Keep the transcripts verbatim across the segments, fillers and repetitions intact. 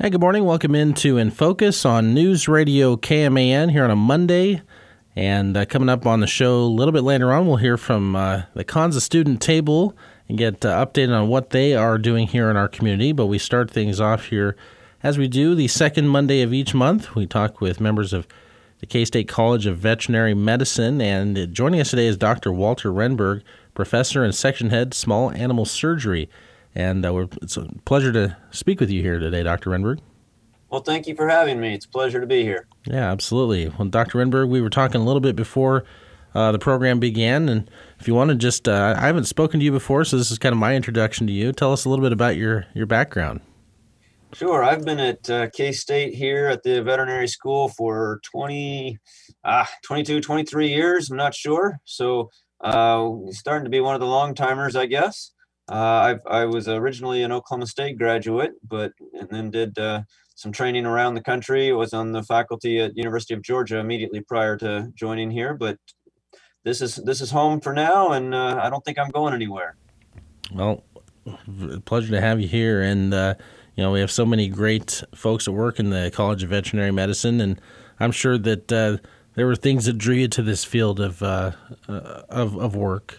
Hey, good morning. Welcome into In Focus on News Radio K M A N here on a Monday. And uh, coming up on the show a little bit later on, we'll hear from uh, the Kansa Student Table and get uh, updated on what they are doing here in our community. But we start things off here, as we do, the second Monday of each month. We talk with members of the K-State College of Veterinary Medicine. And joining us today is Doctor Walter Renberg, professor and section head, small animal surgery. And uh, we're, it's a pleasure to speak with you here today, Doctor Renberg. Well, thank you for having me. It's a pleasure to be here. Yeah, absolutely. Well, Doctor Renberg, we were talking a little bit before uh, the program began, and if you want to just, uh, I haven't spoken to you before, so this is kind of my introduction to you. Tell us a little bit about your, your background. Sure. I've been at uh, K-State here at the veterinary school for twenty, ah, twenty-two, twenty-three years. I'm not sure. So uh, starting to be one of the long timers, I guess. Uh, I've, I was originally an Oklahoma State graduate, but and then did uh, some training around the country. I was on the faculty at University of Georgia immediately prior to joining here, but this is this is home for now, and uh, I don't think I'm going anywhere. Well, pleasure to have you here, and uh, you know we have so many great folks that work in the College of Veterinary Medicine, and I'm sure that uh, there were things that drew you to this field of uh, uh, of, of work.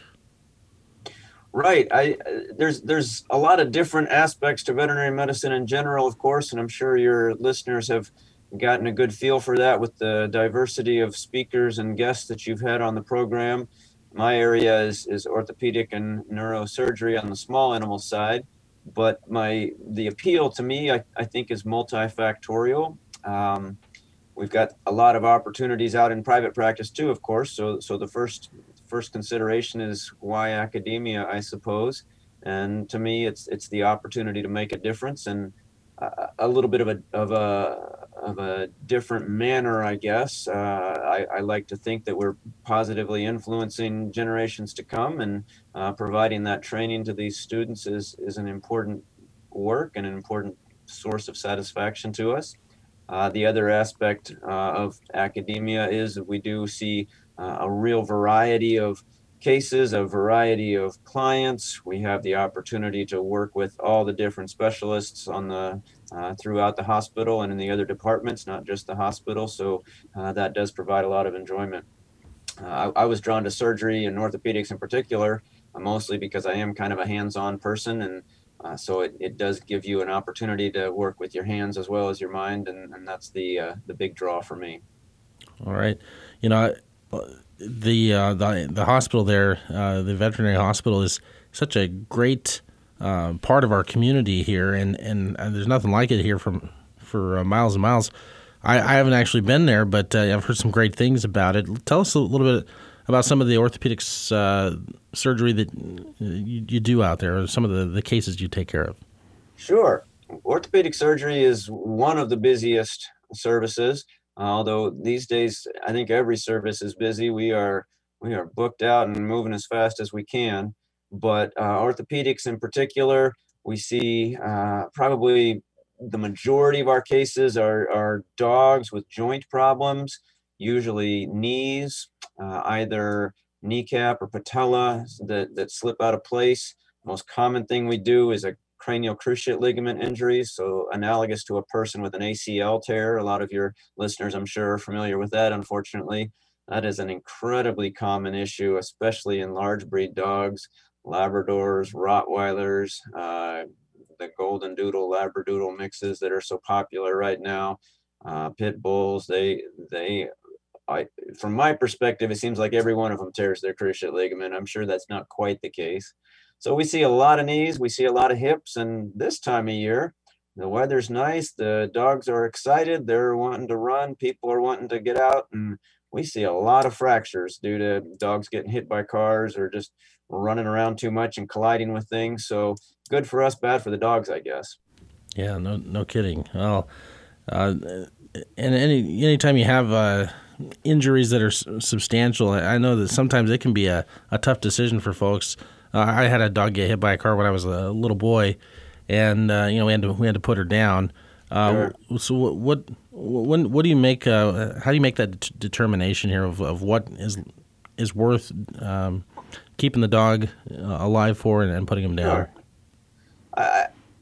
Right. I there's there's a lot of different aspects to veterinary medicine in general, of course, and I'm sure your listeners have gotten a good feel for that with the diversity of speakers and guests that you've had on the program. My area is, is orthopedic and neurosurgery on the small animal side, but my the appeal to me, I, I think, is multifactorial. Um, we've got a lot of opportunities out in private practice too, of course. So so the first First consideration is why academia, I suppose, and to me, it's it's the opportunity to make a difference and a, a little bit of a of a of a different manner, I guess. Uh, I, I like to think that we're positively influencing generations to come, and uh, providing that training to these students is is an important work and an important source of satisfaction to us. Uh, the other aspect uh, of academia is that we do see Uh, a real variety of cases, a variety of clients. We have the opportunity to work with all the different specialists on the uh, throughout the hospital and in the other departments, not just the hospital. So uh, that does provide a lot of enjoyment. Uh, I, I was drawn to surgery and orthopedics in particular, uh, mostly because I am kind of a hands-on person, and uh, so it, it does give you an opportunity to work with your hands as well as your mind, and, and that's the uh, the big draw for me. All right, you know. I- The, uh, the the hospital there, uh, the veterinary hospital, is such a great uh, part of our community here, and, and uh, there's nothing like it here from for uh, miles and miles. I, I haven't actually been there, but uh, I've heard some great things about it. Tell us a little bit about some of the orthopedics uh, surgery that you, you do out there, or some of the, the cases you take care of. Sure. Orthopedic surgery is one of the busiest services. Although these days, I think every service is busy. We are we are booked out and moving as fast as we can. But uh, orthopedics in particular, we see uh, probably the majority of our cases are, are dogs with joint problems, usually knees, uh, either kneecap or patella that, that slip out of place. Most common thing we do is a cranial cruciate ligament injuries, so analogous to a person with an A C L tear. A lot of your listeners, I'm sure, are familiar with that, unfortunately. That is an incredibly common issue, especially in large breed dogs, Labradors, Rottweilers, uh, the Golden Doodle, Labradoodle mixes that are so popular right now, uh, Pit Bulls. They, they, I, from my perspective, it seems like every one of them tears their cruciate ligament. I'm sure that's not quite the case. So we see a lot of knees, we see a lot of hips, and this time of year, the weather's nice, the dogs are excited, they're wanting to run, people are wanting to get out, and we see a lot of fractures due to dogs getting hit by cars or just running around too much and colliding with things. So good for us, bad for the dogs, I guess. Yeah, no no kidding. Well, uh, and any anytime you have uh, injuries that are s- substantial, I know that sometimes it can be a, a tough decision for folks. Uh, I had a dog get hit by a car when I was a little boy, and uh, you know we had to we had to put her down. Uh, Sure. So what what when what do you make? Uh, how do you make that det- determination here of, of what is is worth um, keeping the dog uh, alive for and, and putting him down? Sure. I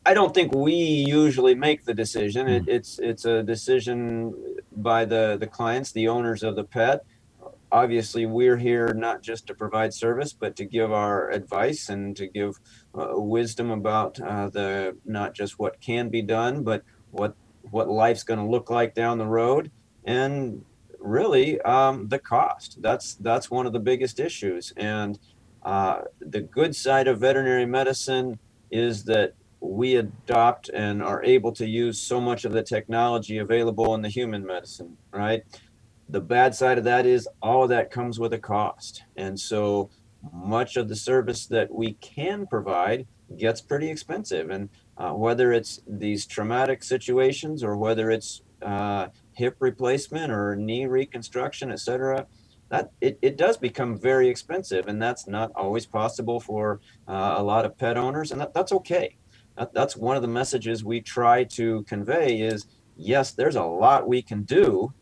I don't think we usually make the decision. It, it's it's a decision by the, the clients, the owners of the pet. Obviously, we're here not just to provide service, but to give our advice and to give uh, wisdom about uh, the not just what can be done, but what what life's going to look like down the road, and really um, the cost. That's that's one of the biggest issues. And uh, the good side of veterinary medicine is that we adopt and are able to use so much of the technology available in the human medicine, right? The bad side of that is all of that comes with a cost. And so much of the service that we can provide gets pretty expensive. And uh, whether it's these traumatic situations or whether it's uh, hip replacement or knee reconstruction, et cetera, that it, it does become very expensive. And that's not always possible for uh, a lot of pet owners. And that, that's okay. That's one of the messages we try to convey is, yes, there's a lot we can do,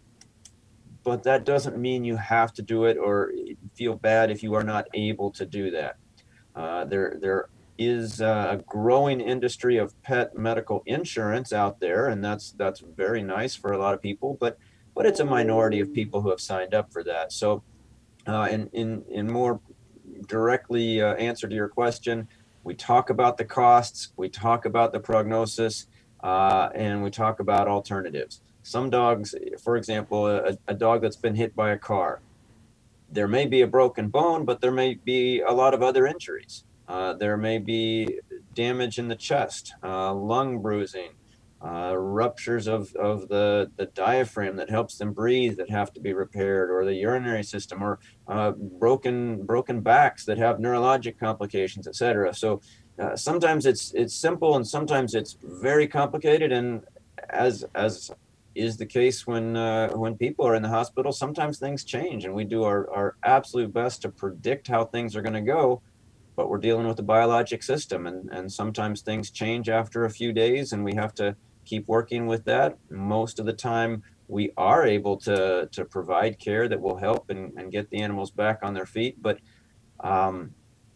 but that doesn't mean you have to do it or feel bad if you are not able to do that. Uh, there, there is a growing industry of pet medical insurance out there, and that's that's very nice for a lot of people, but but it's a minority of people who have signed up for that. So uh, in, in, in more directly uh, answer to your question, we talk about the costs, we talk about the prognosis, uh, and we talk about alternatives. Some dogs, for example, a, a dog that's been hit by a car, there may be a broken bone, but there may be a lot of other injuries. Uh, there may be damage in the chest, uh, lung bruising, uh, ruptures of, of the, the diaphragm that helps them breathe that have to be repaired, or the urinary system, or uh, broken broken backs that have neurologic complications, et cetera. So uh, sometimes it's it's simple and sometimes it's very complicated. And as as is the case when uh, when people are in the hospital, sometimes things change, and we do our, our absolute best to predict how things are going to go. But we're dealing with the biologic system, and, and sometimes things change after a few days, and we have to keep working with that. Most of the time, we are able to to provide care that will help and, and get the animals back on their feet. But um,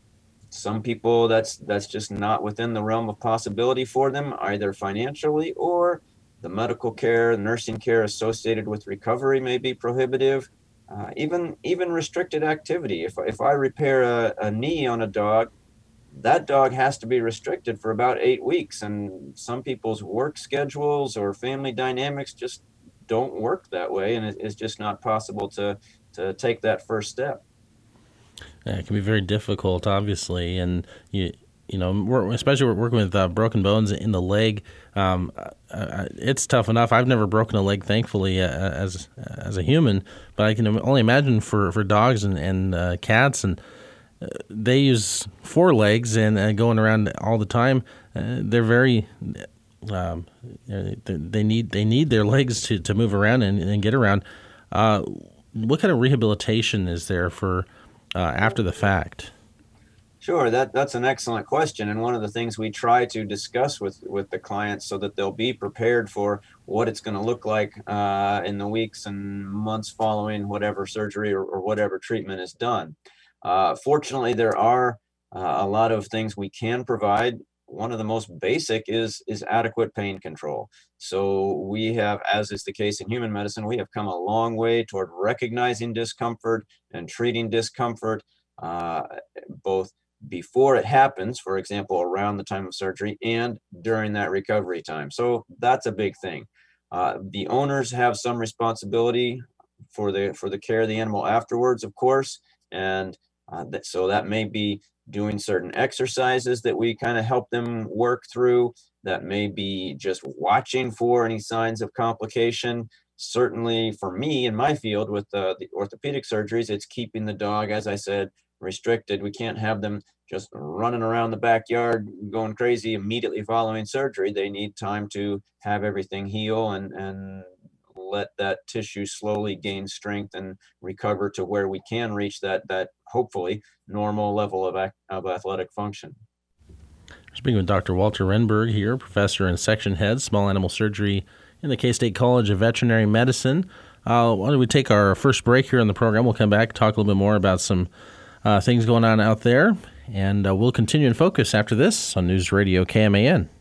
some people, that's that's just not within the realm of possibility for them, either financially or the medical care, the nursing care associated with recovery may be prohibitive. Uh, even even restricted activity. If if I repair a, a knee on a dog, that dog has to be restricted for about eight weeks. And some people's work schedules or family dynamics just don't work that way, and it, it's just not possible to to take that first step. Yeah, it can be very difficult, obviously, and you. You know, we're, especially we're working with uh, broken bones in the leg. Um, uh, it's tough enough. I've never broken a leg, thankfully, uh, as as a human. But I can only imagine for, for dogs and and uh, cats, and uh, they use four legs and uh, going around all the time. Uh, they're very um, they need they need their legs to, to move around and, and get around. Uh, what kind of rehabilitation is there for uh, after the fact? Sure, that, that's an excellent question, and one of the things we try to discuss with, with the clients so that they'll be prepared for what it's going to look like uh, in the weeks and months following whatever surgery or, or whatever treatment is done. Uh, fortunately, there are uh, a lot of things we can provide. One of the most basic is, is adequate pain control. So we have, as is the case in human medicine, we have come a long way toward recognizing discomfort and treating discomfort, uh, both before it happens, for example, around the time of surgery, and during that recovery time. So that's a big thing. Uh, the owners have some responsibility for the for the care of the animal afterwards, of course, and uh, that, so that may be doing certain exercises that we kind of help them work through. That may be just watching for any signs of complication. Certainly for me in my field with uh, the orthopedic surgeries, it's keeping the dog, as I said, restricted. We can't have them just running around the backyard going crazy immediately following surgery. They need time to have everything heal and, and let that tissue slowly gain strength and recover to where we can reach that, that hopefully normal level of, of athletic function. Speaking with Doctor Walter Renberg here, professor and section head, small animal surgery in the K-State College of Veterinary Medicine. Uh, why don't we take our first break here on the program? We'll come back, talk a little bit more about some Uh, things going on out there, and uh, we'll continue in focus after this on News Radio K M A N.